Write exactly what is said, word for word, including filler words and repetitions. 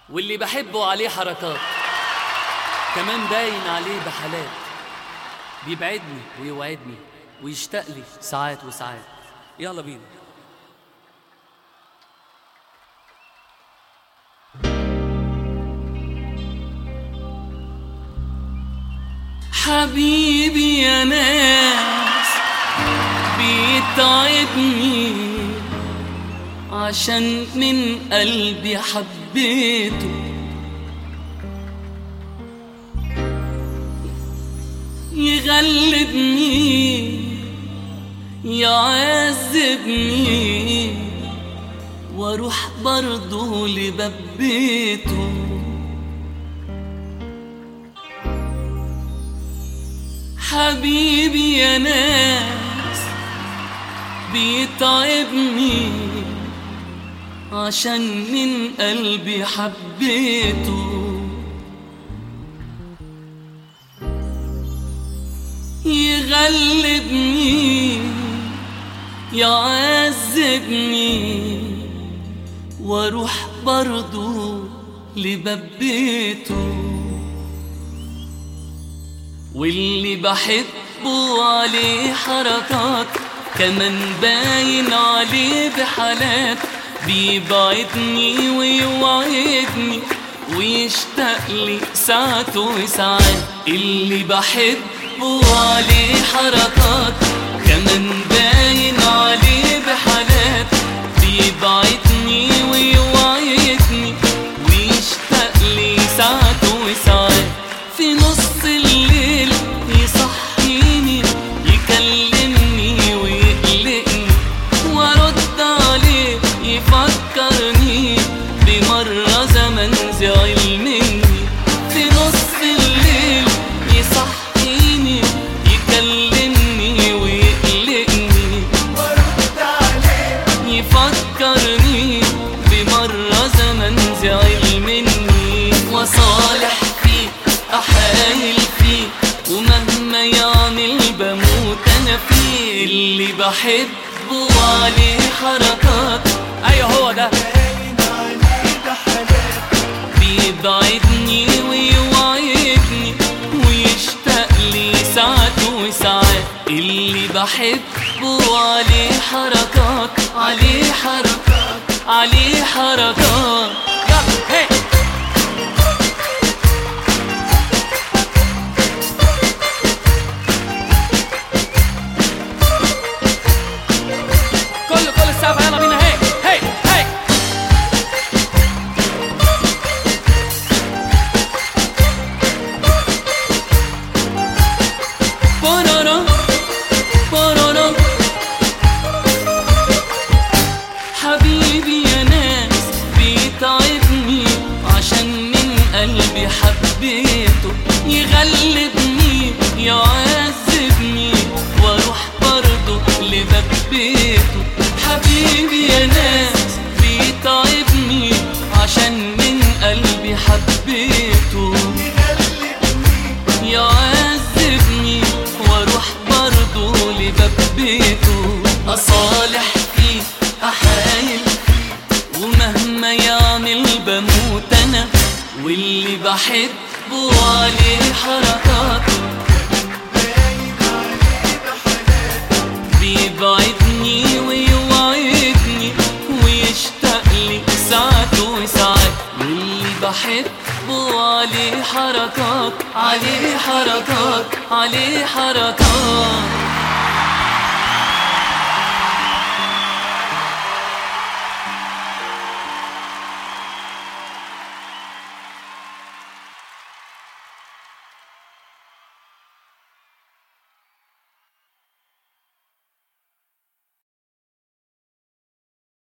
واللي بحبه عليه حركات، كمان باين عليه بحالات، بيبعدني ويوعدني ويشتاق لي ساعات وساعات. يلا بينا. حبيبي يا ناس بيتعبني عشان من قلبي حبيته، يغلبني يعذبني واروح برضه لباب بيته. حبيبي يا ناس بيتعبني عشان من قلبي حبيته، يغلبني يعذبني واروح برضه لباب بيته. واللي بحبه عليه حركات، كمان باين عليه بحالات، بيبعدني ويوعدني ويشتاق لي ساعات وساعات. اللي بحبه عليه حركات، كمان باين عليه بحالات، بيبعدني ويوعدني ويشتاق لي ساعات وساعات. في نص الليل يصحيني يكلمني ويقلقني وارد عليه يفكرني بمرة زمن زعل مني. في نص الليل يصحيني يكلمني ويقلقني وارد عليه يفكرني بمرة زمن زعل مني. وصالح فيه أحايل فيه ومهما يعمل بموت أنا فيه. اللي بحبه عليه حركات، أيوه هو ده، بيبعدني ويوعدني ويشتاق لي ساعات وساعات. اللي بحبه عليه حركات، عليه حركات، عليه حركات. يلا هي يلا بينا. هي هي هي بورورو بورورو. حبيبي يا ناس بيتعبني عشان من قلبي حبيته، يغلبني يعذبني واروح برضه لباب بيته. حبيبي يا ناس بيتعبني عشان من قلبي حبيته، يعذبني واروح برضه لباب بيته. أصالح فيه أحايل ومهما يعمل بموت أنا. واللي بحبه عليه حركات، بيبعدني ويوعدني ويشتاق لي ساعات وساعات. واللي بحبه عليه حركات، عليه حركات، عليه حركات.